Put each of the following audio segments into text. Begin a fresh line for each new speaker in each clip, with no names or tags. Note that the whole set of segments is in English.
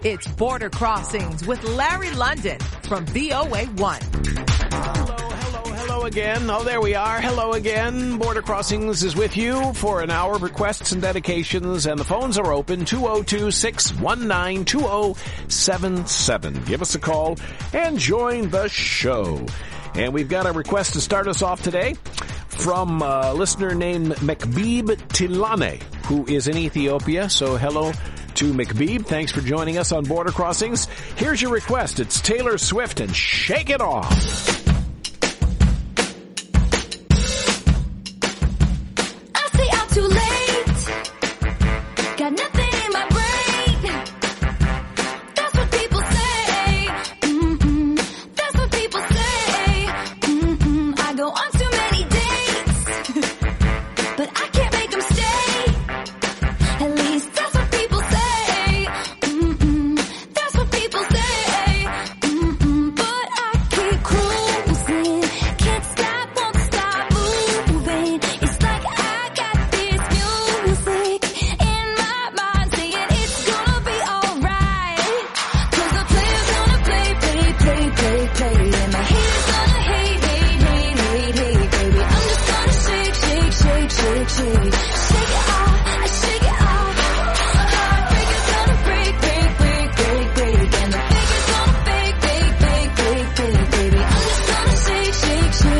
It's Border Crossings with Larry London from VOA1.
Hello again. Oh, there we are. Hello again. Border Crossings is with you for an hour of requests and dedications, and the phones are open, 202-619-2077. Give us a call and join the show. And we've got a request to start us off today from a listener named Mekbeeb Tilane, who is in Ethiopia. So hello to Mekbeeb. Thanks for joining us on Border Crossings. Here's your request. It's Taylor Swift and Shake It Off.
Too late, got nothing in my brain. That's what people say. That's what people say. I go on too many dates, but I can't make them stay. At least that's what people say. That's what people say. But I keep cruising, can't stop, won't stop moving. It's like I got music in my mind saying it's gonna be alright. 'Cause the player's gonna play, and my haters gonna hate, baby. I'm just gonna shake. Shake it off, shake it off. Heartbreaker's gonna break, and the faker's gonna fake, baby. I'm just gonna shake. I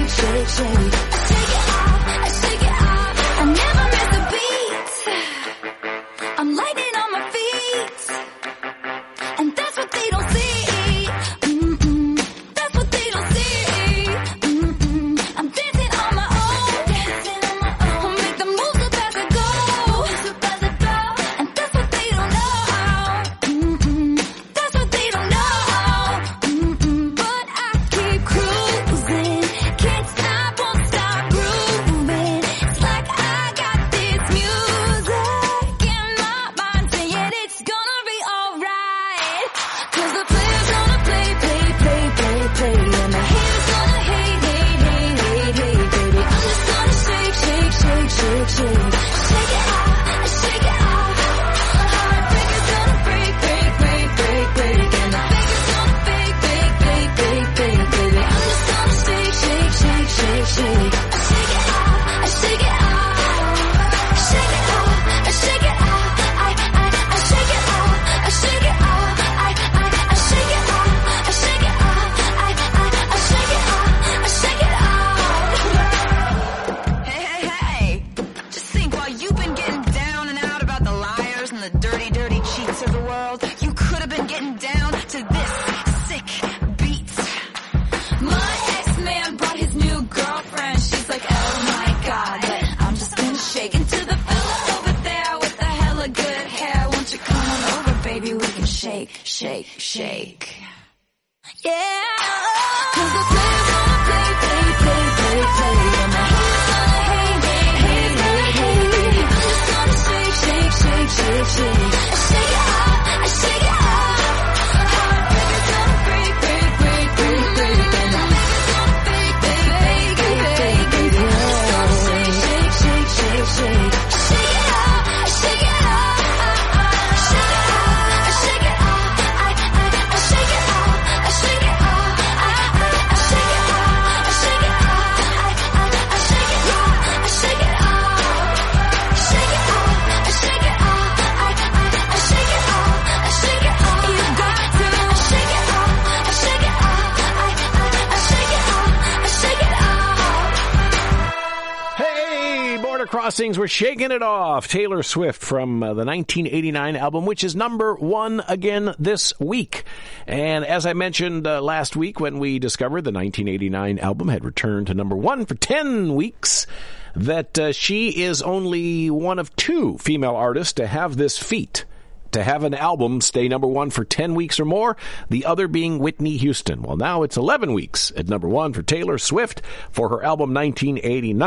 shake it off. I never miss a beat. I'm lightning on my feet, and that's what they don't see. That's what they don't see. I'm dancing on my own. I'll make the moves up as I go, and that's what they don't know. That's what they don't know. But I keep cruising, can't stop, won't stop grooving. It's like I got this music in my mind saying it's gonna be alright. 'Cause the player's gonna play, and the haters gonna hate, baby. I'm just gonna shake. Shake it off, shake it off. Heartbreaker's gonna break, and the faker's gonna fake, baby. I'm just gonna shake. I shake it off, I shake it off. Shake it off, I shake it off. I shake it off, I shake it off. I shake it off, I shake it off. I shake it off, I shake it off.
Hey, just think, while you've been getting down and out about the liars and the dirty cheats of the world, you could have been getting down to this sick beat.
My ex-man brought his new girlfriend. She's like, oh my God, but I'm just gonna shake into the fella over there with the hella good hair. Won't you come on over, baby? We can shake. Yeah. 'Cause the player's gonna play, and the haters gonna hate. I'm just gonna shake. I shake it off, I shake it off. Heartbreaker's gonna break, and the faker's gonna fake, baby. I'm just gonna shake. Shake it off, I shake it off. Shake it off, I shake it off. I shake it off, I shake it off. I shake it off, I shake it off. I shake it off, I shake it off. Shake it off, I shake it off. I shake it off, I shake it off. You got to shake it off, I shake it off. I shake it off, I shake it off.
Hey, Border Crossings, we're shaking it off. Taylor Swift from the 1989 album, which is number 1 again this week. And as I mentioned last week when we discovered the 1989 album had returned to number 1 for 10 weeks, that she is only one of 2 female artists to have this feat, to have an album stay number 1 for 10 weeks or more, the other being Whitney Houston. Well, now it's 11 weeks at number 1 for Taylor Swift for her album 1989.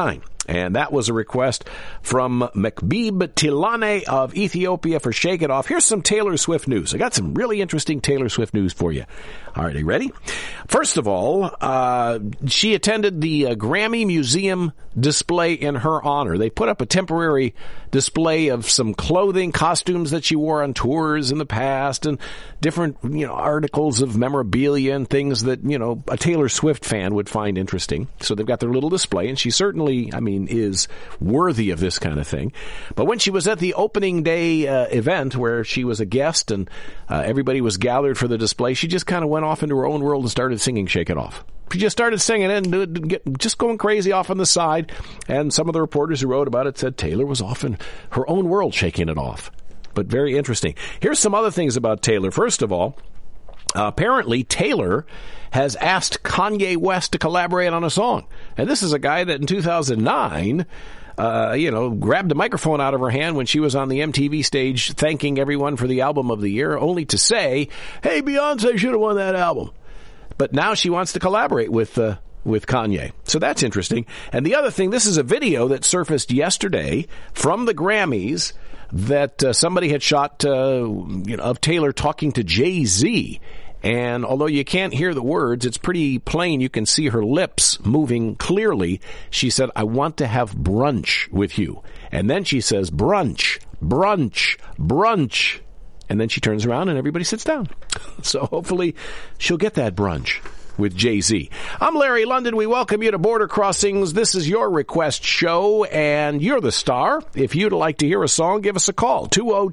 And that was a request from Mcbeeb Tilane of Ethiopia for Shake It Off. Here's some Taylor Swift news. I got some really interesting Taylor Swift news for you. All right, are you ready? First of all, she attended the Grammy Museum display in her honor. They put up a temporary display of some clothing, costumes that she wore on tours in the past, and different, articles of memorabilia and things that, a Taylor Swift fan would find interesting. So they've got their little display, and she certainly, is worthy of this kind of thing. But when she was at the opening day event where she was a guest and everybody was gathered for the display, she just kind of went off into her own world and started singing Shake It Off. She just started singing it and just going crazy off on the side. And some of the reporters who wrote about it said Taylor was off in her own world shaking it off. But very interesting. Here's some other things about Taylor. First of all, apparently Taylor has asked Kanye West to collaborate on a song. And this is a guy that in 2009... grabbed the microphone out of her hand when she was on the MTV stage thanking everyone for the album of the year, only to say, hey, Beyonce should have won that album. But now she wants to collaborate with Kanye. So that's interesting. And the other thing, this is a video that surfaced yesterday from the Grammys that somebody had shot, of Taylor talking to Jay-Z. And although you can't hear the words, it's pretty plain. You can see her lips moving clearly. She said, I want to have brunch with you. And then she says, brunch, brunch, brunch. And then she turns around and everybody sits down. So hopefully she'll get that brunch with Jay-Z. I'm Larry London. We welcome you to Border Crossings. This is your request show, and you're the star. If you'd like to hear a song, give us a call,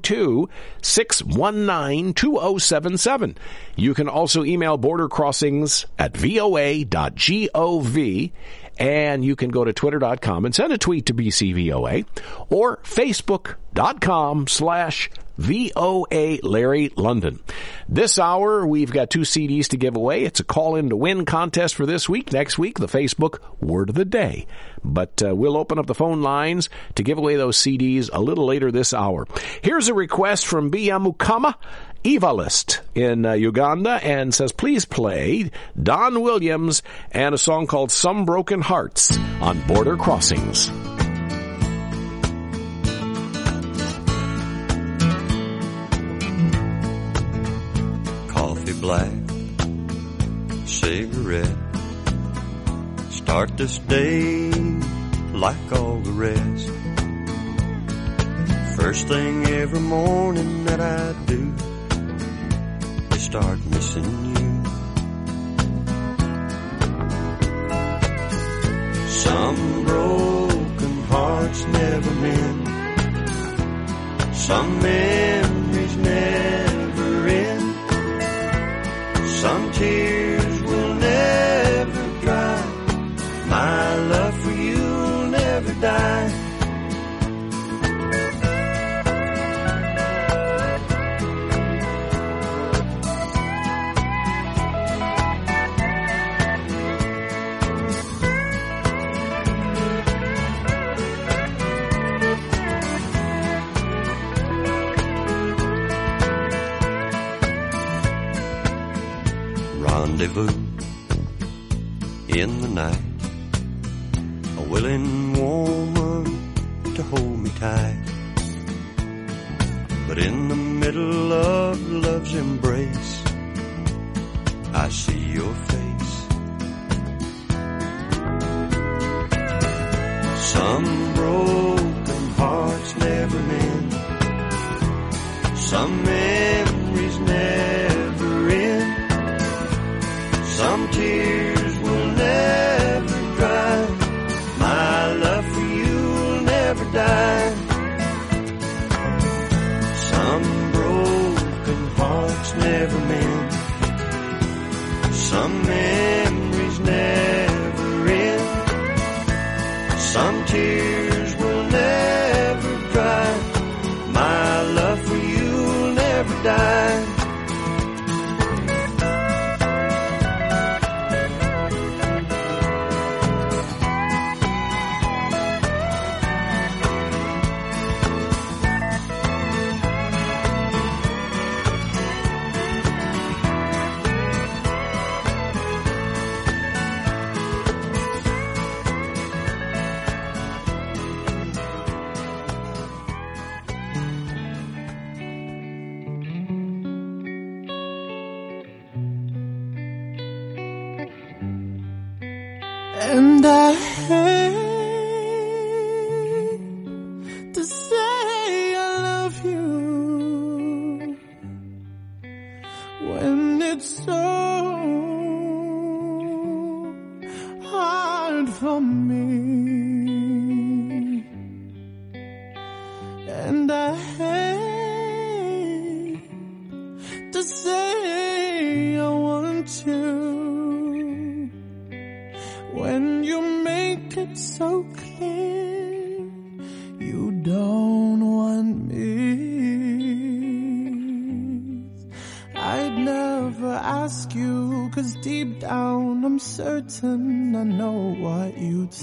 202-619-2077. You can also email bordercrossings@voa.gov, and you can go to twitter.com and send a tweet to BCVOA, or facebook.com/VOA Larry London. This hour, we've got 2 CDs to give away. It's a call-in to win contest for this week. Next week, the Facebook Word of the Day. But we'll open up the phone lines to give away those CDs a little later this hour. Here's a request from Biyamukama Evalist in Uganda, and says, please play Don Williams and a song called Some Broken Hearts on Border Crossings.
Coffee black, cigarette, start this day like all the rest. First thing every morning that I do is start missing you. Some broken hearts never mend, some memories never end, some tears will never dry, my love for you will never die. Rendezvous in the night, a willing woman to hold me tight, but in the middle of love's embrace I see your face. Some broken hearts never mend, some memories never end, some tears will never dry, my love for you will never die. Some broken hearts never mend, some memories never end, some tears will never dry, my love for you will never die.
And I hate to say I love you when it's so hard for me. And I hate to say I want you when you make it so clear you don't want me. I'd never ask you, 'cause deep down I'm certain I know what you'd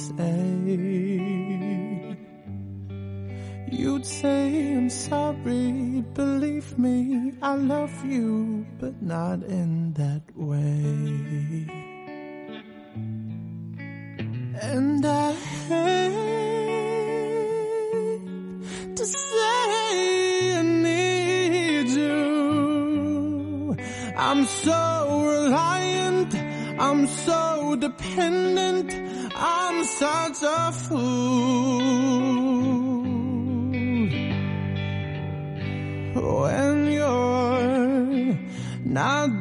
say. You'd say, I'm sorry, believe me, I love you, but not in that way. And I hate to say I need you. I'm so reliant, I'm so dependent, I'm such a fool. When you're not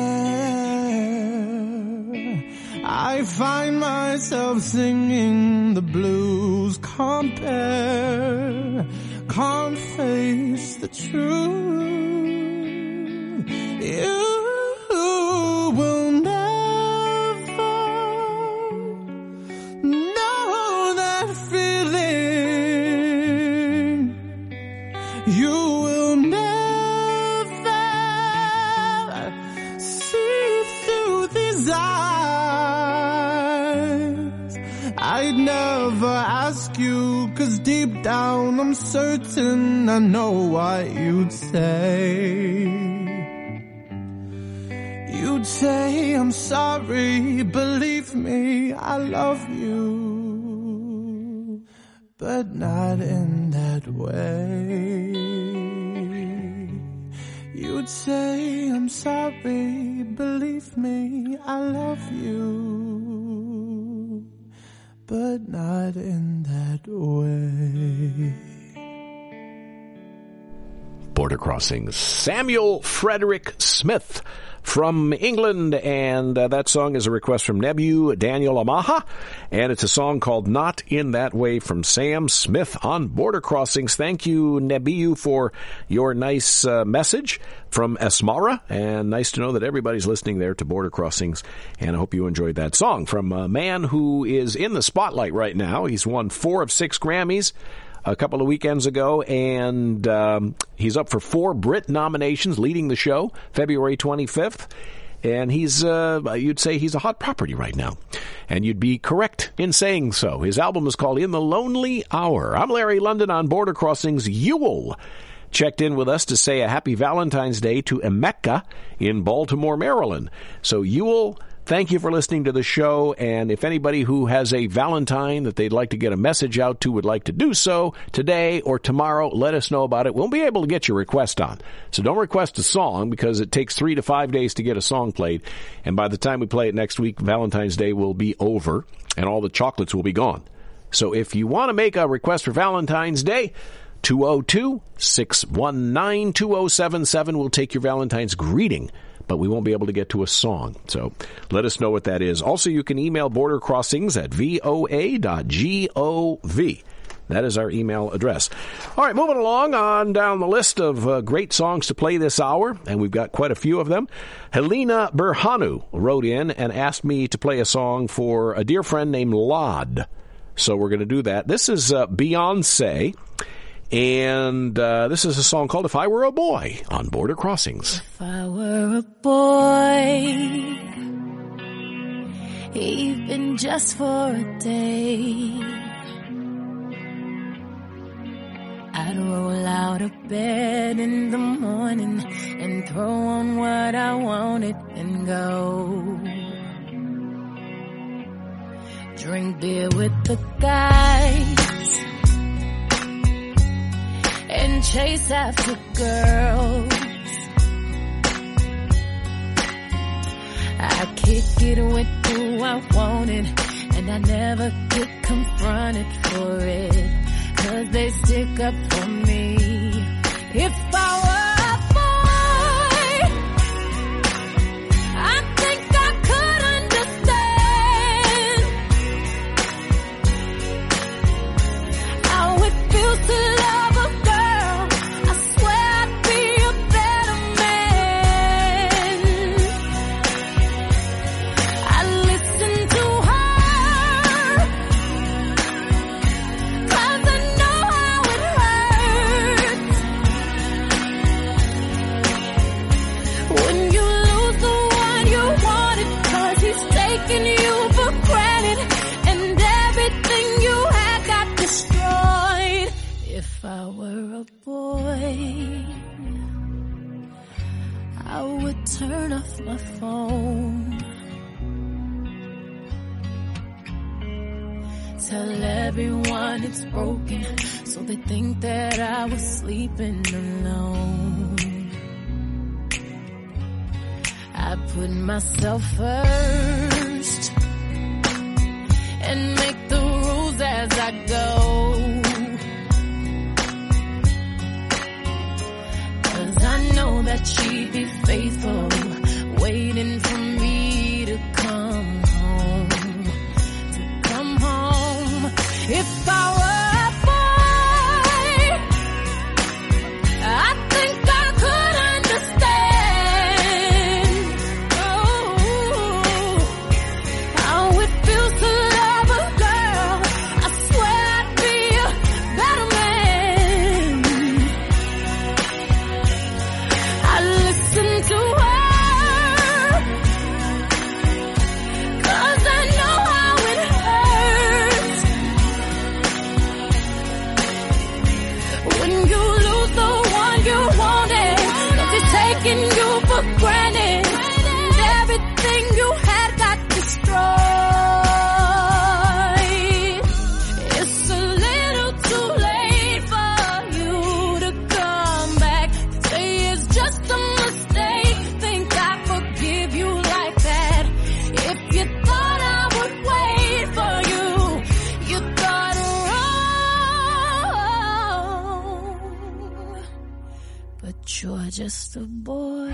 there, I find myself singing the blues. Compare, can't face the truth. You will never know that feeling. You will never see through these eyes. I'd never ask you, 'cause deep down I'm certain I know what you'd say. You'd say, I'm sorry, believe me, I love you, but not in that way. You'd say, I'm sorry, believe me, I love you, but not in that way.
Border Crossings. Samuel Frederick Smith from England, and that song is a request from Nebu Daniel Amaha, and it's a song called Not in That Way from Sam Smith on Border Crossings. Thank you, Nebu, for your nice message from Asmara, and nice to know that everybody's listening there to Border Crossings, and I hope you enjoyed that song from a man who is in the spotlight right now. He's won 4 of 6 Grammys a couple of weekends ago, and he's up for 4 Brit nominations, leading the show February 25th. And he's, you'd say he's a hot property right now. And you'd be correct in saying so. His album is called In the Lonely Hour. I'm Larry London on Border Crossings. Ewell checked in with us to say a happy Valentine's Day to Emeka in Baltimore, Maryland. So Ewell, thank you for listening to the show, and if anybody who has a Valentine that they'd like to get a message out to would like to do so today or tomorrow, let us know about it. We'll be able to get your request on. So don't request a song, because it takes 3 to 5 days to get a song played, and by the time we play it next week, Valentine's Day will be over, and all the chocolates will be gone. So if you want to make a request for Valentine's Day, 202-619-2077 will take your Valentine's greeting, but we won't be able to get to a song. So let us know what that is. Also, you can email Border Crossings at voa.gov. That is our email address. All right, moving along on down the list of great songs to play this hour, and we've got quite a few of them. Helena Berhanu wrote in and asked me to play a song for a dear friend named Lod. So we're going to do that. This is Beyonce. And this is a song called If I Were a Boy on Border Crossings.
If I were a boy, even just for a day, I'd roll out of bed in the morning and throw on what I wanted and go. Drink beer with the guys and chase after girls. I kick it with who I wanted, and I never get confronted for it, 'cause they stick up for me. If I were a boy, I think I could understand how it feels to love a girl. I swear I'd be a better man. I listen to her, 'cause I know how it hurts when you lose the one you wanted, 'cause he's taking you for granted and everything you had got destroyed. If I were a boy, I would turn off my phone, tell everyone it's broken, so they think that I was sleeping alone. I put myself first and make the rules as I go, 'cause I know that she'd be faithful, waiting for me to come home, If I were a boy, I think I could understand how it feels to love a girl. I swear I'd be a better man. I listen to her, 'cause I know how it hurts when you lose the one you wanted, 'cause it's taking you for granted and everything you had got destroyed. It's a little too late for you to come back, say it's just a mistake, think I forgive you like that. If you thought I would wait for you, you thought wrong. But you're just a boy.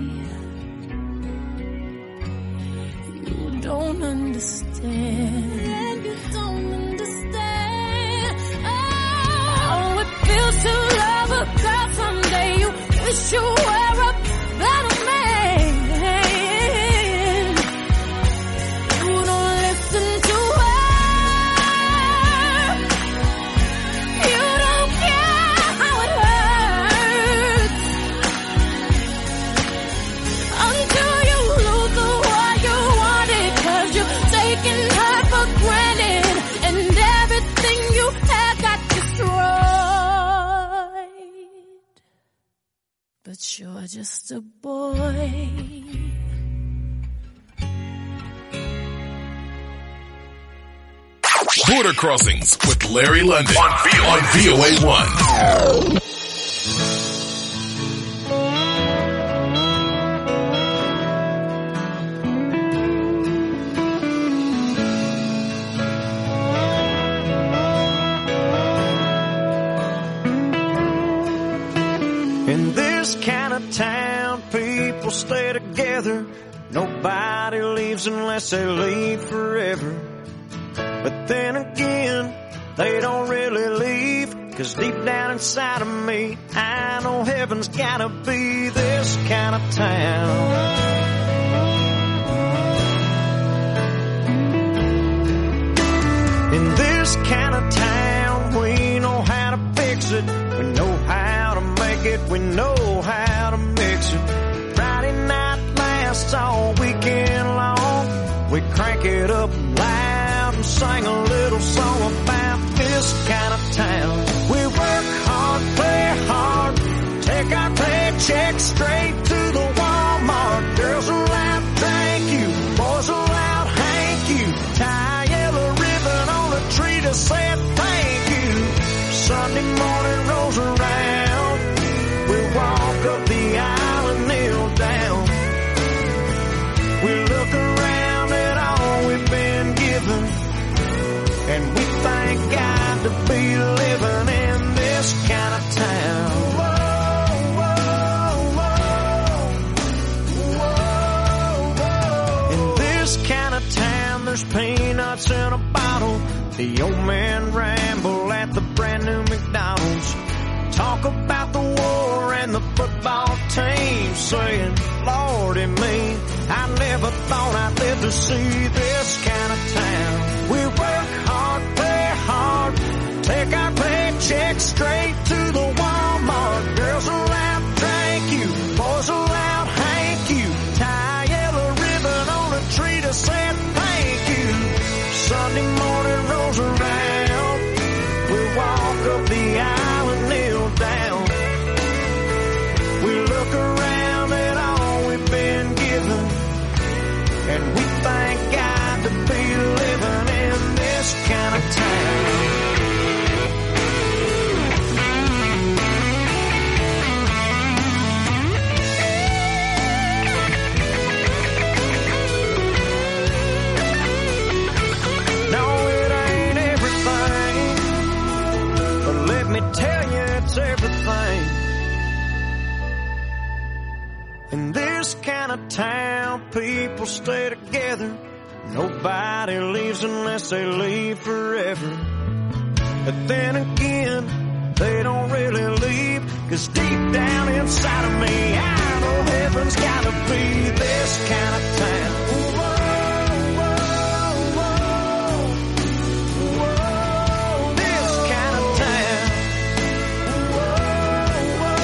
You don't understand. You don't understand. Oh, it feels to love a girl someday. You wish you were a better man. You don't listen to her. You don't care how it hurts until you lose the one you wanted, 'cause you're taking her for granted and everything you had got destroyed. But you're just a boy.
Border Crossings with Larry London on VOA1.
In this kind of town, people stay together. Nobody leaves unless they leave forever. But then again, they don't really leave, 'cause deep down inside of me, I know heaven's gotta be this kind of town. In this kind of town, we know how to fix it. We know how to make it. We know how to mix it. Friday night lasts all weekend long. We crank it up loud and sing a little song about this kind of town. We work hard, play hard, take our paycheck straight to the Walmart. Girls are loud, thank you. Boys are loud, thank you. Tie a yellow ribbon on a tree to say thank you. Sunday morning rolls around, we walk up the aisle and kneel down. We look around at all we've been given, The old man ramble at the brand new McDonald's. Talk about the war and the football team, saying, Lordy me, I never thought I'd live to see this kind of town. We work hard, play hard, take our paycheck straight to the Walmart. Girls are out, thank you, boys are out, thank you. Tie a yellow ribbon on a tree to say thank you. Sunday morning rolls around, we walk up the aisle and kneel down. We look around at all we've been given, and we thank God to be living in this kind of town. No, it ain't everything, but let me tell you it's everything. In this kind of town, people stay together. Nobody leaves unless they leave forever. But then again, they don't really leave, 'cause deep down inside of me, I know heaven's gotta be this kind of town. Whoa, whoa, whoa, whoa, this kind of town. Whoa, whoa,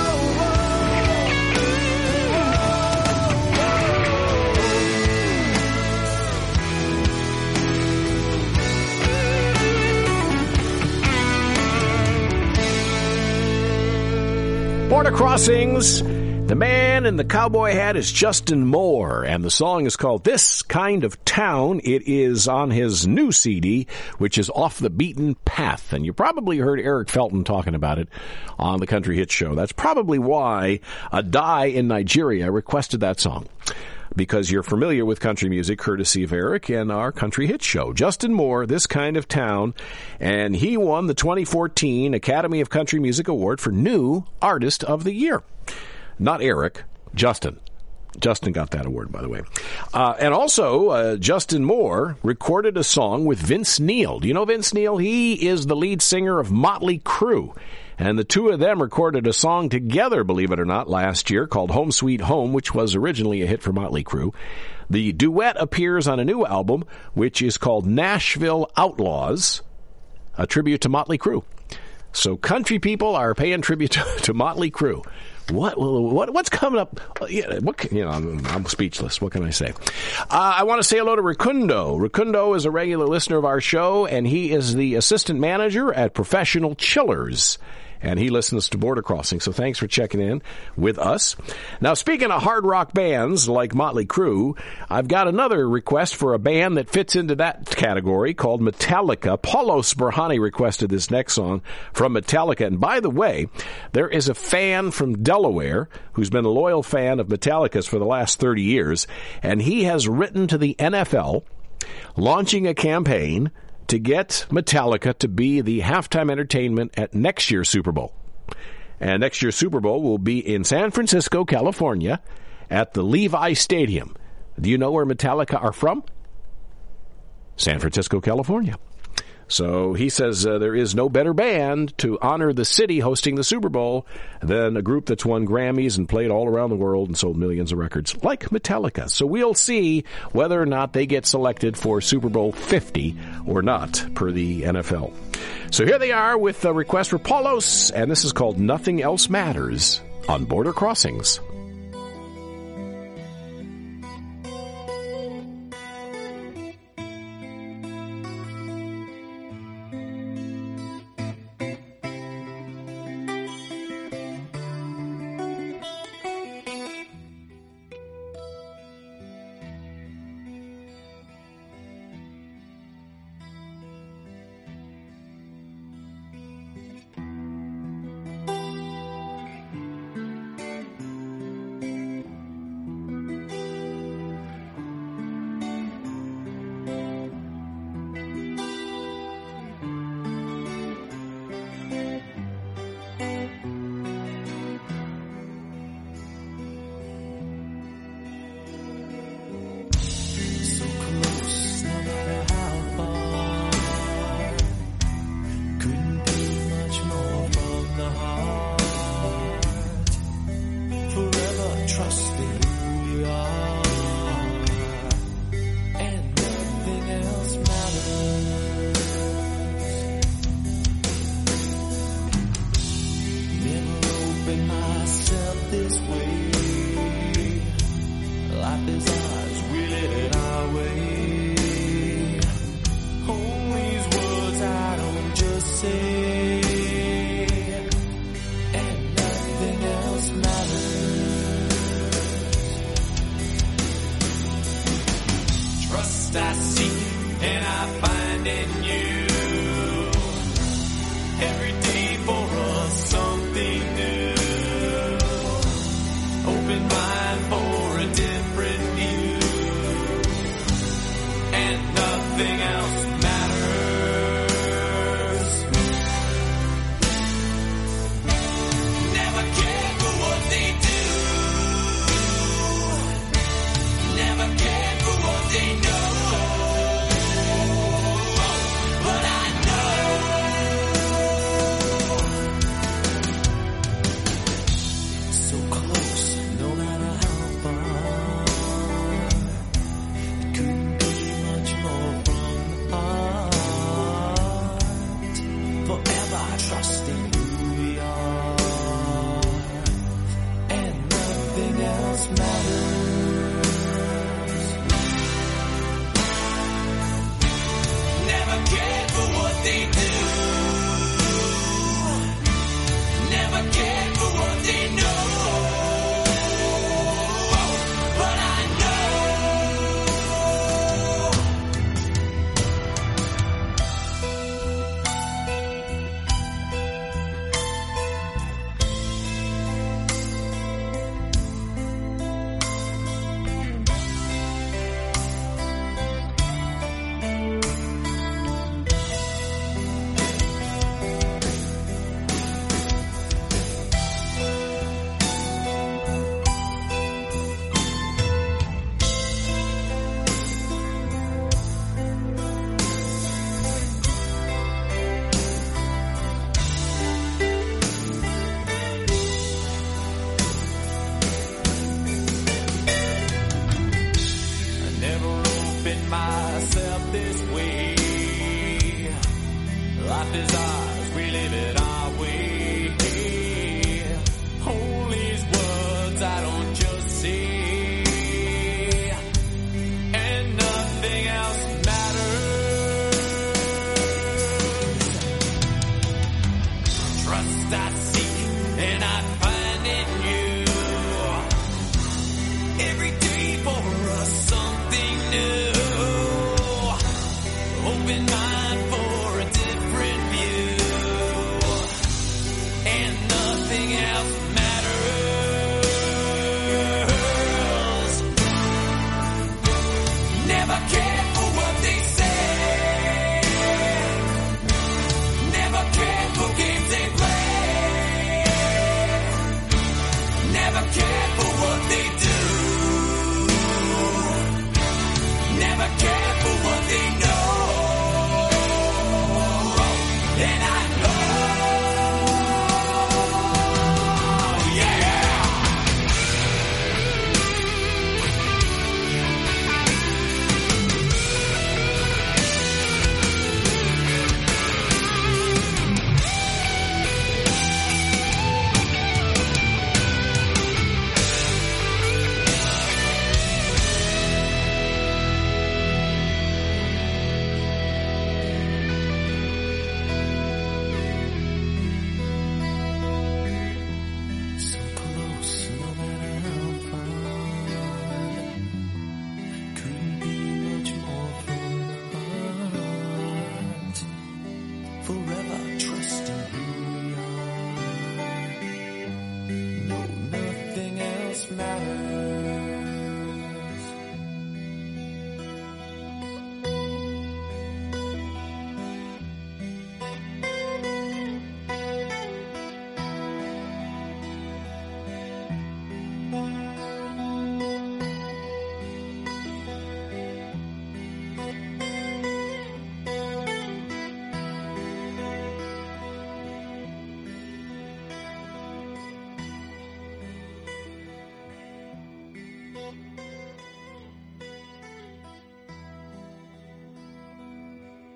Border Crossings. The man in the cowboy hat is Justin Moore, and the song is called This Kind of Town. It is on his new CD, which is Off the Beaten Path. And you probably heard Eric Felton talking about it on the Country Hit Show. That's probably why Adai in Nigeria requested that song, because you're familiar with country music courtesy of Eric and our Country Hit Show. Justin Moore, This Kind of Town, and he won the 2014 Academy of Country Music Award for New Artist of the Year. Not Eric, Justin. Justin got that award, by the way. And also, Justin Moore recorded a song with Vince Neil. Do you know Vince Neil? He is the lead singer of Motley Crue. And the two of them recorded a song together, believe it or not, last year called Home Sweet Home, which was originally a hit for Motley Crue. The duet appears on a new album, which is called Nashville Outlaws, a tribute to Motley Crue. So country people are paying tribute to Motley Crue. What's coming up? I'm speechless. What can I say? I want to say hello to Rakundo. Rakundo is a regular listener of our show, and he is the assistant manager at Professional Chillers. And he listens to Border Crossing, so thanks for checking in with us. Now, speaking of hard rock bands like Motley Crue, I've got another request for a band that fits into that category called Metallica. Paulos Berhani requested this next song from Metallica. And by the way, there is a fan from Delaware who's been a loyal fan of Metallica's for the last 30 years, and he has written to the NFL launching a campaign to get Metallica to be the halftime entertainment at next year's Super Bowl. And next year's Super Bowl will be in San Francisco, California, at the Levi Stadium. Do you know where Metallica are from? San Francisco, California. So he says there is no better band to honor the city hosting the Super Bowl than a group that's won Grammys and played all around the world and sold millions of records, like Metallica. So we'll see whether or not they get selected for Super Bowl 50 or not, per the NFL. So here they are with a request for Paulos, and this is called Nothing Else Matters on Border Crossings.
trust in who we are, and nothing else matters. Never opened myself this way. Life is ours, we live it our way. All these words I don't just say, and nothing else matters. Trust I seek and I find in you. Every day for us something new. Open mind for a different view, and nothing else matters. Never cared for what they do, never cared for what they know, but I know so close, no matter how far. It couldn't be much more from the heart. Forever trusting who we are, and nothing else matters. Never cared for what they do, never cared for what they know, but I know I never opened myself this way. Life is ours, we live it our way. All these words I don't just say, and nothing else matters. Trust I seek and I find in you. Every day for us something new. Open mind for a different view, and nothing else matters. Never cared for what they say, never cared for games they play, never cared for what they do, never cared for what they know, and I know, yeah.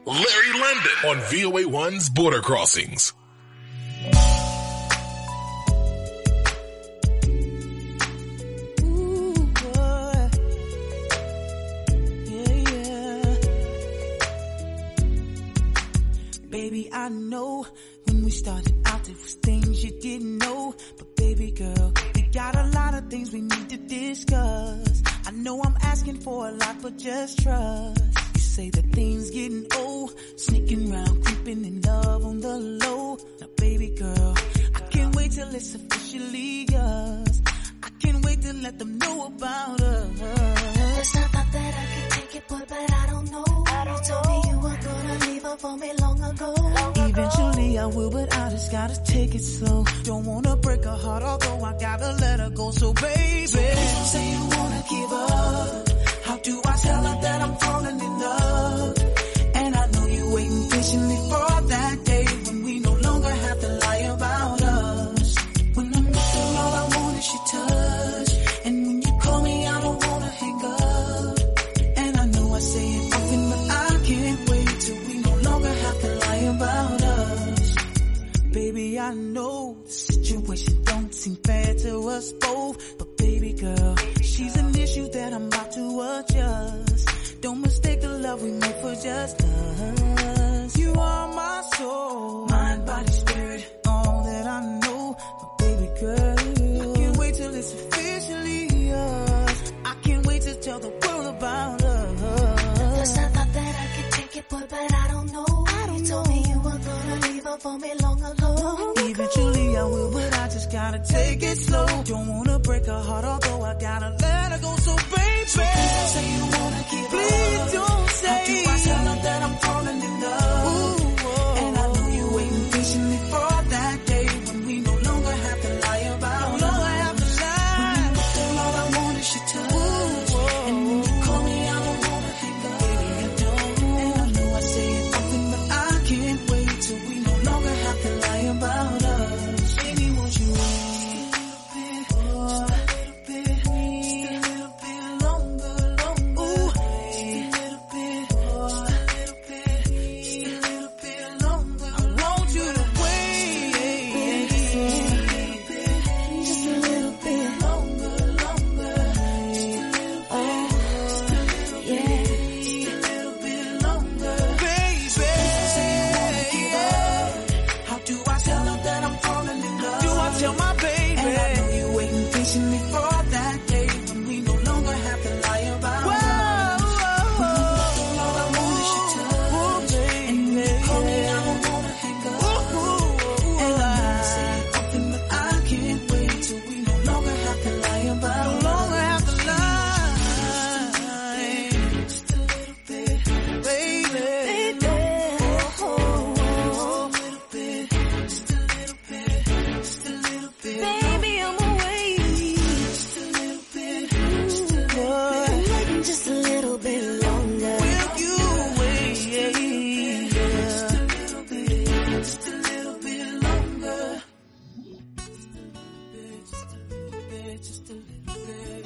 Larry London on VOA1's Border Crossings.
Baby, I know when we started out there was things you didn't know. But baby girl, we got a lot of things we need to discuss. I know I'm asking for a lot, but just trust. You say that things getting old, sneaking around, creeping in love on the low. Now baby girl, I can't wait till it's officially yours. I can't wait to let them know about us.
First I thought that I could take it, boy, but I don't know. You told me you were gonna leave her for me long ago.
Eventually I will, but I just gotta take it slow. Don't wanna break her heart, although I gotta let her go. So baby, so please don't say you wanna give up. How do I tell her that I'm falling in love? And I know you waiting patiently for that day when we no longer have to lie about us. When I'm with her, all I want is your touch. And when you call me, I don't wanna hang up. And I know I say it often, but I can't wait till we no longer have to lie about us. Baby, I know the situation don't seem fair to us both, but baby girl, she's an issue that I'm about to adjust. Don't mistake the love we make for just us. You are my soul, mind, body, spirit, all that I know. But baby girl, I can't wait till it's officially yours. I can't wait to tell the world about us.
First I thought that I could take it, boy, but I don't know. You told me you were gonna leave her for me long ago.
Eventually I will, but I just gotta take it slow. Don't wanna break her heart, although I gotta let her go. So baby, so please don't say you wanna give up. Please don't say. How do I tell her that I'm falling in love? Ooh, and I know you're waiting patiently for that day when we no longer have to lie about it. No longer have to lie. When you look there, all I want is your touch. And when you call me, I don't wanna hang up. Baby, I don't. And I know I say it often, but I can't wait till we no longer have to lie about us. Baby, won't you wait just a little bit, just a little bit longer, longer. Ooh, just a little bit, longer. I want you to wait just a little bit longer, longer. Just a little bit, yeah, just a little bit longer, baby. Say you wanna give up. How do I tell her that I'm falling in love? Do I tell my baby? And I know you're waiting patiently for that day when we no longer have to lie about it. When you look there, all I want is your touch. And when you call me, I don't wanna hang up. And I know I say it often, but I can't wait till we no longer have to lie about it. No longer have to lie. Just a little bit, baby. Just a little bit, just a little bit, just a little bit.
Baby, I'm away.
Just a little bit, just a little bit.
Waiting just a little bit longer.
Will you wait? Just a little bit, just a little bit longer. Just a little bit, just a little bit,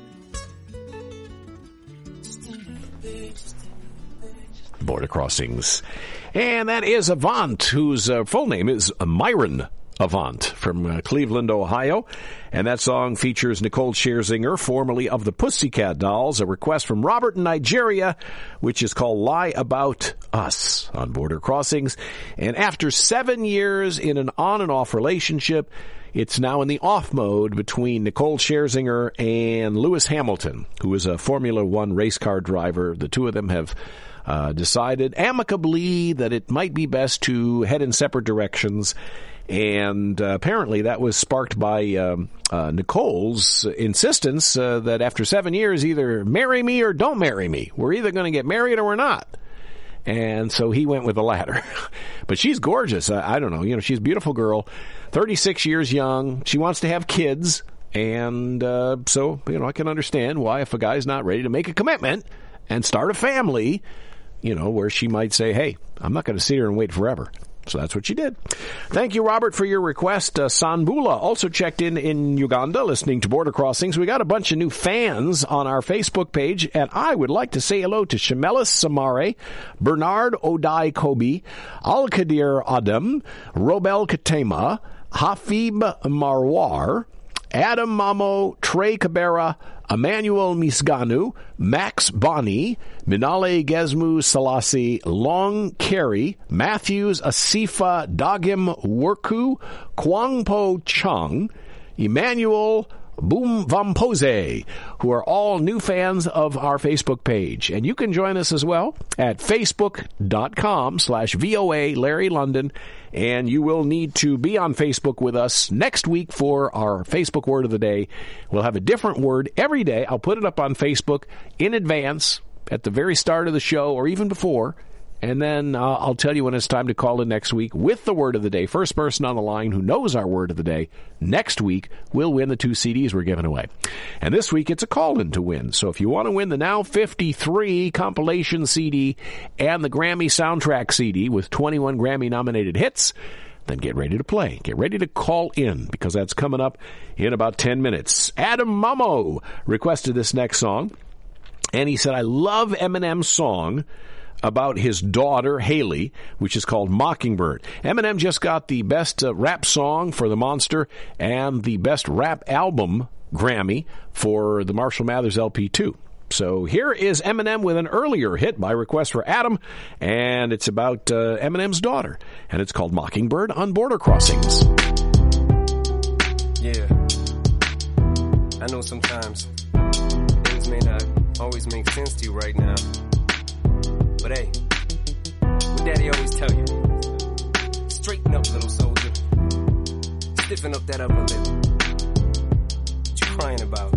just a little bit. Just a little bit, just a little bit.
Border Crossings. And that is Avant, whose full name is Myron Avant from Cleveland, Ohio. And that song features Nicole Scherzinger, formerly of the Pussycat Dolls, a request from Robert in Nigeria, which is called Lie About Us on Border Crossings. And after 7 years in an on and off relationship, it's now in the off mode between Nicole Scherzinger and Lewis Hamilton, who is a Formula One race car driver. The two of them have decided amicably that it might be best to head in separate directions. And apparently that was sparked by Nicole's insistence that after 7 years, either marry me or don't marry me. We're either going to get married or we're not. And so he went with the latter. But she's gorgeous. I don't know. You know, she's a beautiful girl, 36 years young. She wants to have kids. And so, you know, I can understand why if a guy's not ready to make a commitment and start a family, you know, where she might say, hey, I'm not going to sit here and wait forever. So that's what she did. Thank you, Robert, for your request. Sanbula also checked in Uganda listening to Border Crossings. We got a bunch of new fans on our Facebook page, and I would like to say hello to Shemelis Samare, Bernard Odai Kobe, Al-Qadir Adam, Robel Katema, Hafib Marwar, Adam Mamo, Trey Cabrera, Emmanuel Misganu, Max Bonney, Minale Gesmu Salasi, Long Carey, Matthews Asifa Dagim Worku, Kwangpo Chung, Emmanuel Boom Vampose, who are all new fans of our Facebook page. And you can join us as well at facebook.com/VOA Larry London. And you will need to be on Facebook with us next week for our Facebook word of the day. We'll have a different word every day. I'll put it up on Facebook in advance at the very start of the show or even before. And then I'll tell you when it's time to call in next week with the word of the day. First person on the line who knows our word of the day next week will win the 2 CDs we're giving away. And this week it's a call-in to win. So if you want to win the Now 53 compilation CD and the Grammy soundtrack CD with 21 Grammy-nominated hits, then get ready to play. Get ready to call in because that's coming up in about 10 minutes. Adam Mamo requested this next song, and he said, I love Eminem's song about his daughter, Haley, which is called Mockingbird. Eminem just got the best rap song for The Monster and the best rap album Grammy for the Marshall Mathers LP 2. So here is Eminem with an earlier hit by request for Adam, and it's about Eminem's daughter, and it's called Mockingbird on Border Crossings.
Yeah, I know sometimes things may not always make sense to you right now. But hey, what Daddy always tell you, straighten up, little soldier. Stiffen up that upper lip. What you crying about?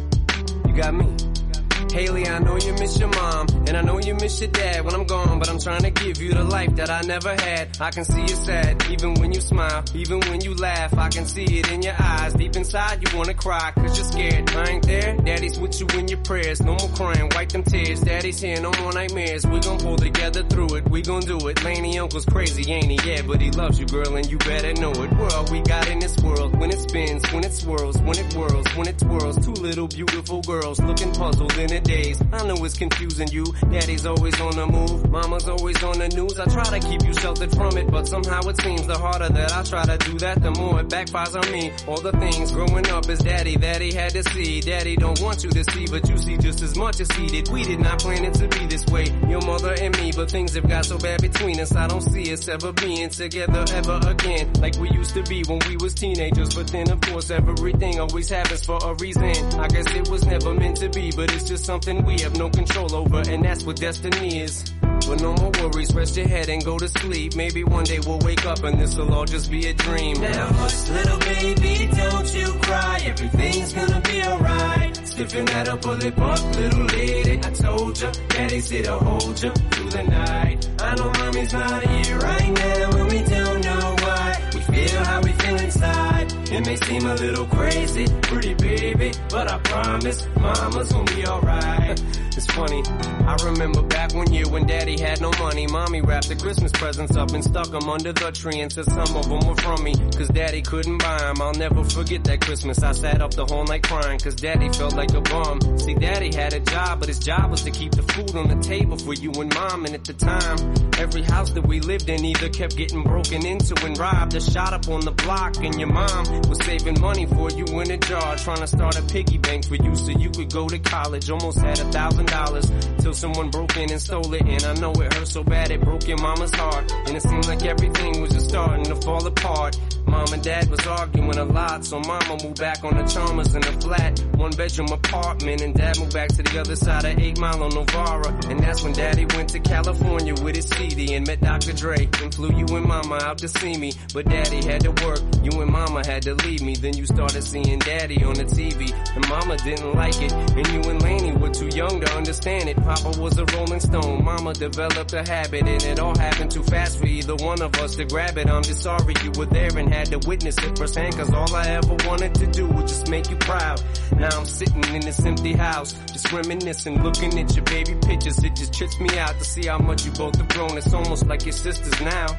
You got me. Haley, I know you miss your mom, and I know you miss your dad when I'm gone, but I'm trying to give you the life that I never had. I can see you sad, even when you smile, even when you laugh, I can see it in your eyes. Deep inside you wanna cry, cause you're scared. I ain't there, Daddy's with you in your prayers. No more crying, wipe them tears. Daddy's here, no more nightmares. We gon' pull together through it, we gon' do it. Laney uncle's crazy, ain't he? Yeah, but he loves you, girl, and you better know it. We're all we got in this world, when it spins, when it swirls, when it whirls, when it twirls. Two little beautiful girls looking puzzled in it. Days. I know it's confusing you. Daddy's always on the move. Mama's always on the news. I try to keep you sheltered from it, but somehow it seems the harder that I try to do that, the more it backfires on me. All the things growing up as Daddy that he had to see. Daddy don't want you to see, but you see just as much as he did. We did not plan it to be this way, your mother and me, but things have got so bad between us. I don't see us ever being together ever again, like we used to be when we was teenagers. But then of course everything always happens for a reason. I guess it was never meant to be, but it's just something we have no control over, and that's what destiny is. But no more worries, rest your head and go to sleep. Maybe one day we'll wake up and this'll all just be a dream.
Now hush, little baby, don't you cry. Everything's gonna be alright. Stiffen that upper lip up, little lady. I told ya, Daddy's here to hold ya through the night. I know mommy's not here right now, and we don't know why. We feel how we feel inside. It may seem a little crazy, pretty baby, but I promise mama's gonna be alright.
It's funny, I remember back one year when Daddy had no money. Mommy wrapped the Christmas presents up and stuck them under the tree and said some of them were from me, cause Daddy couldn't buy them. I'll never forget that Christmas. I sat up the whole night crying cause Daddy felt like a bum. See, Daddy had a job, but his job was to keep the food on the table for you and Mom. And at the time, every house that we lived in either kept getting broken into and robbed or shot up on the block. And your mom was saving money for you in a jar, trying to start a piggy bank for you so you could go to college. Almost had $1,000 till someone broke in and stole it. And I know it hurt so bad it broke your mama's heart. And it seemed like everything was just starting to fall apart. Mom and Dad was arguing a lot, so Mama moved back on the Chalmers in a flat 1-bedroom apartment, and Dad moved back to the other side of 8 Mile on Novara. And that's when Daddy went to California with his CD and met Dr. Dre and flew you and Mama out to see me. But Daddy had to work, you and Mama had to leave me. Then you started seeing Daddy on the TV, and Mama didn't like it, and you and Laney were too young to understand it. Papa was a Rolling Stone, Mama developed a habit, and it all happened too fast for either one of us to grab it. I'm just sorry you were there and had to witness it firsthand, cause all I ever wanted to do was just make you proud. Now I'm sitting in this empty house, just reminiscing, looking at your baby pictures. It just trips me out to see how much you both have grown. It's almost like your sisters now.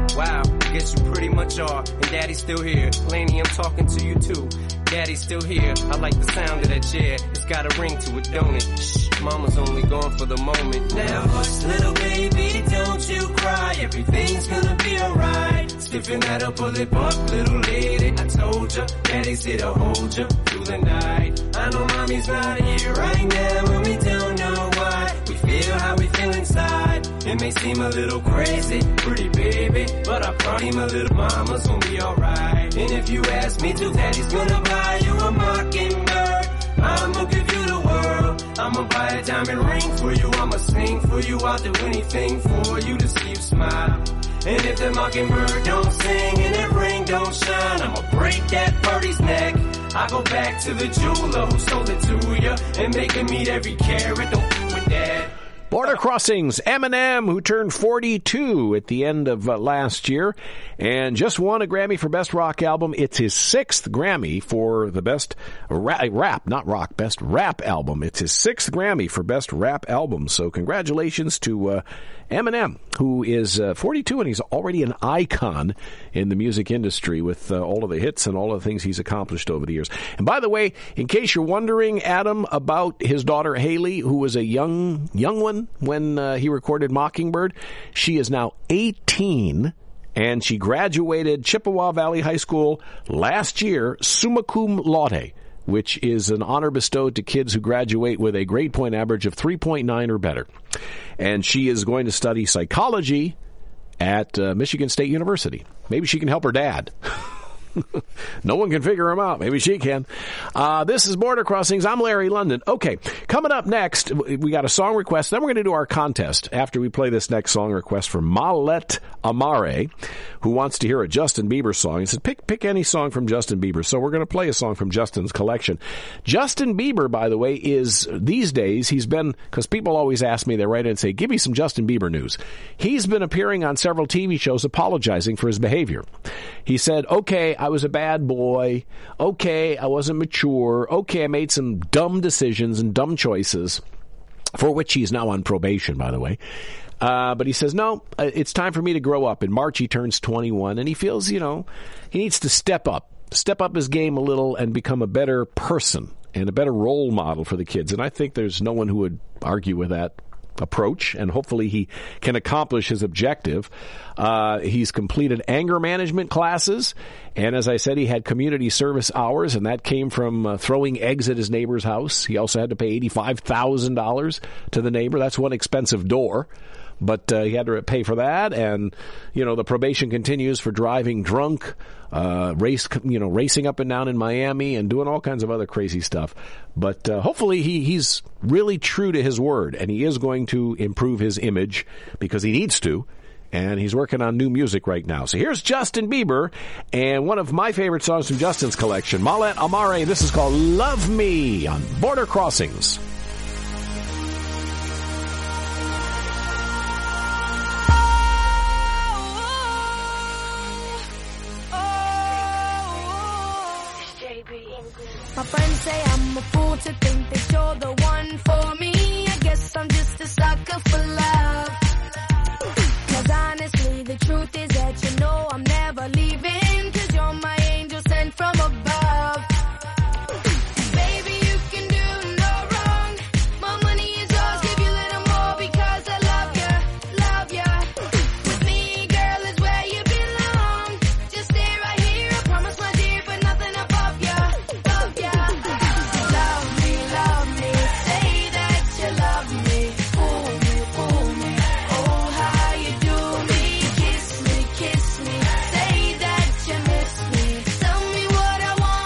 Wow, guess you pretty much are. And Daddy's still here. Laney, I'm talking to you too. Daddy's still here. I like the sound of that chair. It's got a ring to it, don't it? Shh, Mama's only gone for the moment. Now hush, little baby, don't you cry. Everything's gonna be alright. Stiffen that upper lip up, little lady. I told ya, Daddy's here to hold ya through the night. I know Mommy's not here right now, and we don't know why. We feel how we feel inside. It may seem a little crazy, pretty baby, but I promise my little mama's gonna be alright. And if you ask me to, Daddy's gonna buy you a mockingbird. I'ma give you the world. I'ma buy a diamond ring for you. I'ma sing for you. I'll do anything for you to see you smile. And if the mockingbird don't sing and that ring don't shine, I'ma break that birdie's neck. I go back to the jeweler who sold it to you and make him eat every carrot. Don't f with that.
Border Crossings, Eminem, who turned 42 at the end of last year and just won a Grammy for Best Rock Album. It's his 6th Grammy for the Best Rap, not rock, Best Rap Album. It's his 6th Grammy for Best Rap Album. So congratulations to Eminem, who is 42, and he's already an icon in the music industry with all of the hits and all of the things he's accomplished over the years. And by the way, in case you're wondering, Adam, about his daughter Haley, who was a young one when he recorded Mockingbird, she is now 18, and she graduated Chippewa Valley High School last year, summa cum laude, which is an honor bestowed to kids who graduate with a grade point average of 3.9 or better. And she is going to study psychology at Michigan State University. Maybe she can help her dad. No one can figure him out. Maybe she can. This is Border Crossings. I'm Larry London. Okay, coming up next, we got a song request. Then we're going to do our contest after we play this next song request from Malet Amare, who wants to hear a Justin Bieber song. He said, pick any song from Justin Bieber. So we're going to play a song from Justin's collection. Justin Bieber, by the way, is these days, he's been, because people always ask me, they write in and say, give me some Justin Bieber news. He's been appearing on several TV shows apologizing for his behavior. He said, okay, I was a bad boy. Okay, I wasn't mature. Okay, I made some dumb decisions and dumb choices, for which he's now on probation, by the way. But he says, no, it's time for me to grow up. In March, he turns 21, and he feels, he needs to step up his game a little and become a better person and a better role model for the kids. And I think there's no one who would argue with that approach, and hopefully he can accomplish his objective. He's completed anger management classes, and as I said, he had community service hours, and that came from throwing eggs at his neighbor's house. He also had to pay $85,000 to the neighbor. That's one expensive door, but he had to pay for that. And the probation continues for driving drunk, racing up and down in Miami and doing all kinds of other crazy stuff. But hopefully he's really true to his word, and he is going to improve his image because he needs to. And he's working on new music right now. So here's Justin Bieber and one of my favorite songs from Justin's collection, Malet Amare. This is called Love Me on Border Crossings.
My friends say I'm a fool to think that you're the one for me. I guess I'm just a sucker for love. 'Cause honestly, the truth is that you know I'm never leaving. 'Cause you're my angel sent from above. Baby, you can do no wrong. My money is yours, give you a little more because I love ya, love ya. With me, girl, is where you belong. Just stay right here, I promise, my dear, but nothing above ya, above ya. Love me, say that you love me. Fool me, oh how you do me. Kiss me, say that you miss me. Tell me what I want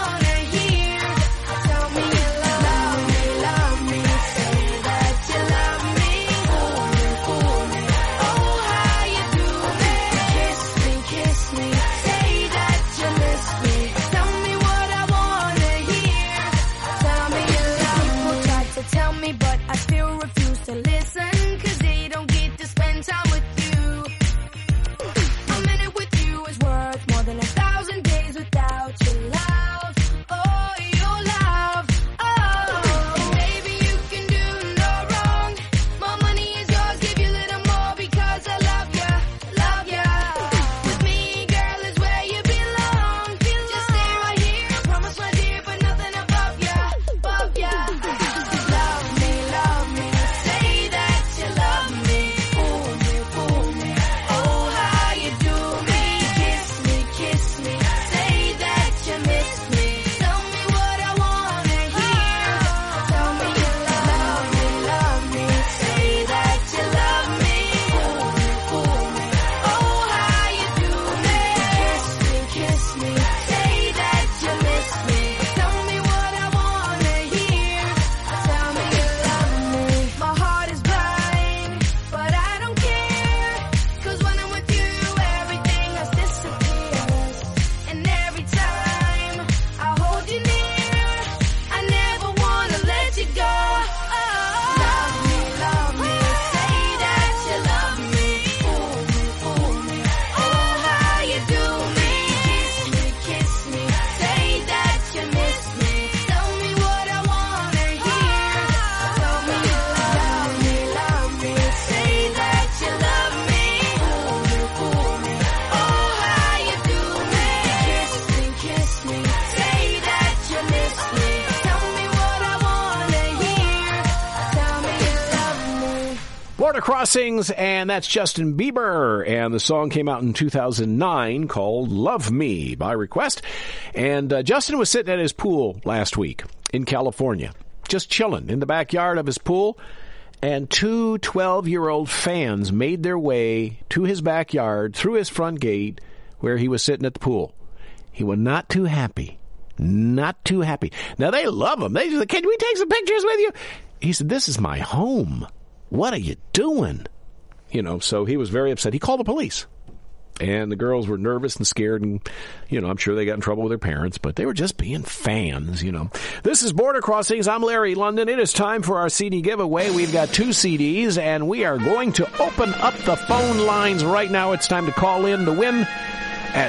Border Crossings, and that's Justin Bieber. And the song came out in 2009 called Love Me by request. And Justin was sitting at his pool last week in California, just chilling in the backyard of his pool. And two 12-year-old fans made their way to his backyard through his front gate where he was sitting at the pool. He was not too happy. Not too happy. Now, they love him. They said, "Can we take some pictures with you?" He said, "This is my home. What are you doing?" You know, so he was very upset. He called the police. And the girls were nervous and scared, and, you know, I'm sure they got in trouble with their parents, but they were just being fans, you know. This is Border Crossings. I'm Larry London. It is time for our CD giveaway. We've got 2 CDs, and we are going to open up the phone lines right now. It's time to call in to win at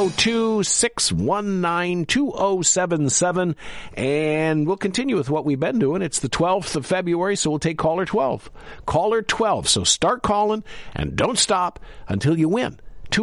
202-619-2077. And we'll continue with what we've been doing. It's the 12th of February, so we'll take caller 12. Caller 12. So start calling and don't stop until you win.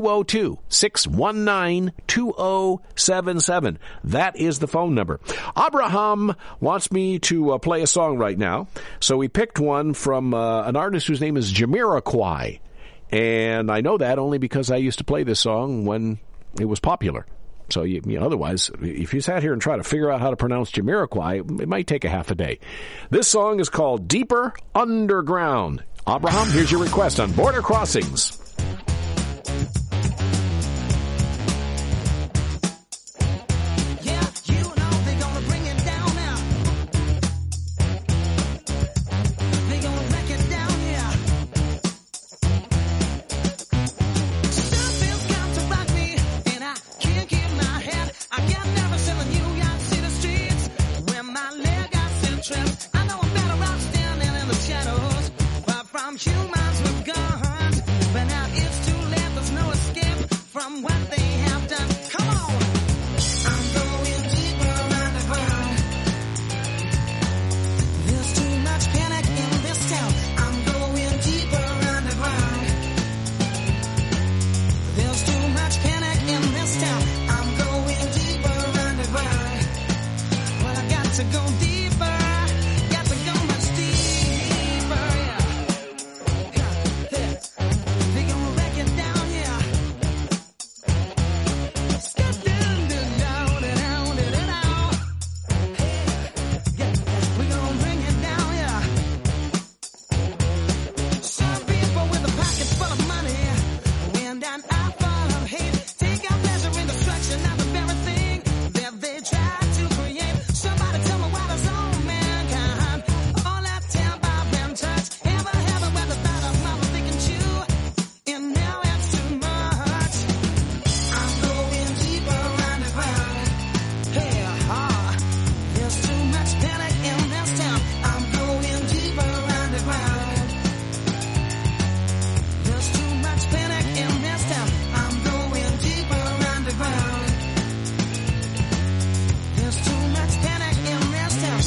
202-619-2077. That is the phone number. Abraham wants me to play a song right now. So we picked one from an artist whose name is Jamiroquai. And I know that only because I used to play this song when it was popular. So you know, otherwise, if you sat here and try to figure out how to pronounce Jamiroquai, it might take a half a day. This song is called Deeper Underground. Abraham, here's your request on Border Crossings.
Humans with guns, but now it's too late. There's no escape from what they have done. Come on, I'm going deeper underground. There's too much panic in this town. I'm going deeper underground. There's too much panic in this town. I'm going deeper underground. Well, I got to go deeper. Got to go much deeper. Yeah. They gonna wreck it down, yeah. Skip down, down, down, down, down, down. Yeah, we gonna bring it down, yeah. Some people with a pocket full of money, and an eye full of hate, take out pleasure in destruction of the very thing that they try to create. Somebody tell me why does all mankind all that temper and touch ever heaven where the thought of mama they can chew, and now it's too much. I'm going deeper underground. Hey, there's too much panic in this town. I'm going deeper underground. There's too much panic in this town. I'm going deeper underground. There's too much panic in this town.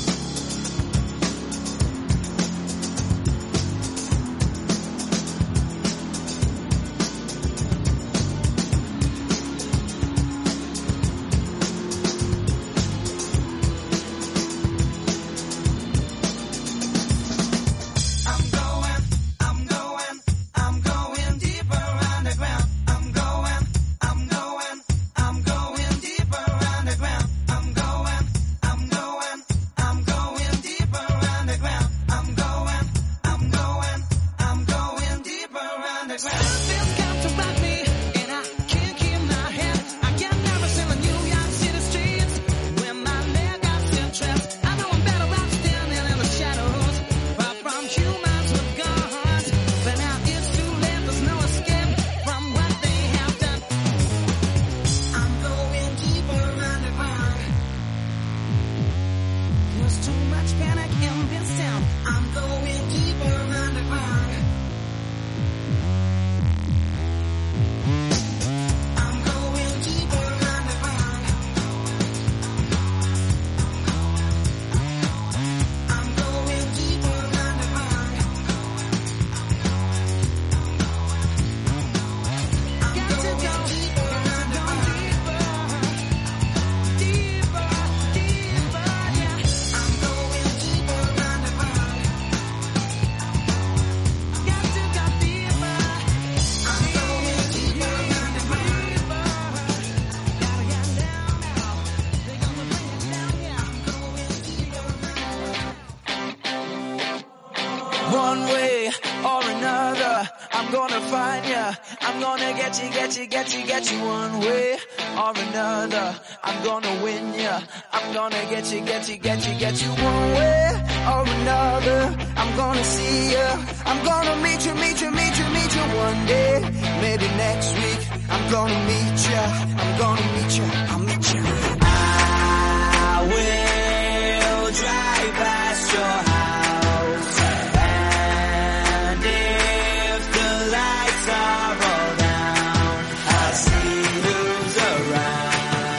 I'm going deeper underground. I'm going deeper underground. I'm going deeper underground. I'm going deeper underground. Something's got to rock me, and I can't keep my head. I get nervous in the New York City streets when my leg got still trapped. I know I'm better off standing in the shadows, far from humans with guns. But now it's too late. There's no escape from what they have done. I'm going deeper underground. There's too much panic in this town. I'm going deeper underground. I'm going deeper underground. I'm going deeper underground. Got to go deeper underground. Deeper, deeper, yeah. I'm going deeper underground. One way or another, I'm gonna find ya. I'm gonna get you. One way or another, I'm gonna win ya. I'm gonna get you. One way or another, I'm gonna see ya. I'm gonna meet you. One day, maybe next week, I'm gonna meet ya. I'll meet you. I will drive past your house, and if the lights are all down, I'll see who's around.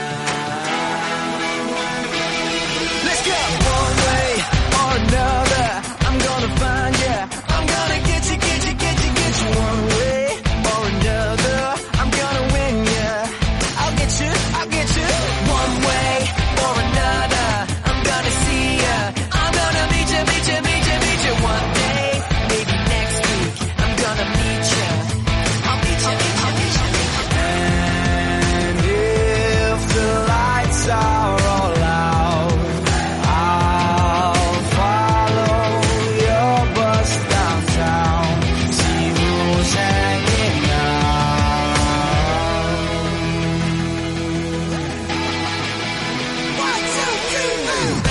Let's go! One way or another, I'm gonna find ya. I'm gonna get you. One way or another, I'm gonna win ya. I'll get you. One way or another, I'm gonna see ya. I'm gonna meet you. One day, maybe next week, I'm gonna meet ya. I'll meet you. And if the lights are all out, I'll follow your bus downtown. See who's hanging out. 1, 2, 3, 4.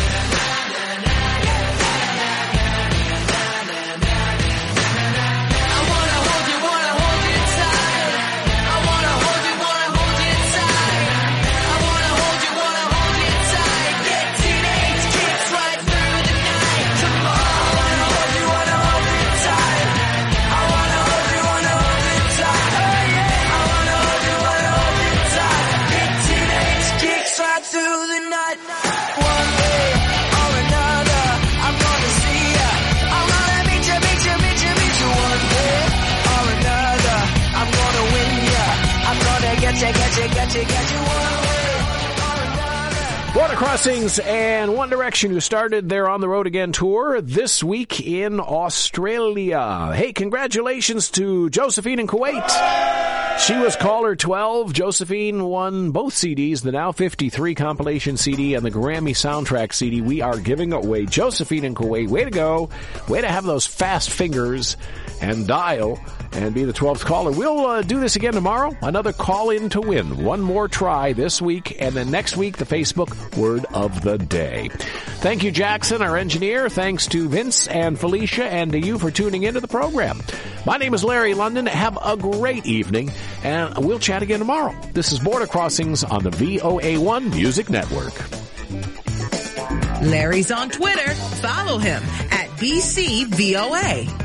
I wanna hold you tight. I wanna hold you tight. I wanna hold you tight. Get teenage kicks right through the night. Come on, I wanna hold you tight. I wanna hold you tight. Oh yeah, I wanna hold you tight. Get teenage kicks right through the night. One way or another, I'm gonna see ya. I'm gonna meet you. One way or another, I'm gonna win ya. I'm gonna get you. One way or another.
Border Crossings and One Direction, who started their On the Road Again tour this week in Australia. Hey, congratulations to Josephine in Kuwait. She was caller 12. Josephine won both CDs, the Now 53 compilation CD and the Grammy soundtrack CD. We are giving away. Josephine in Kuwait, way to go. Way to have those fast fingers and dial and be the 12th caller. We'll do this again tomorrow. Another call in to win. One more try this week, and then next week, the Facebook word of the day. Thank you, Jackson, our engineer. Thanks to Vince and Felicia and to you for tuning into the program. My name is Larry London. Have a great evening, and we'll chat again tomorrow. This is Border Crossings on the VOA1 Music Network.
Larry's on Twitter. Follow him at BCVOA.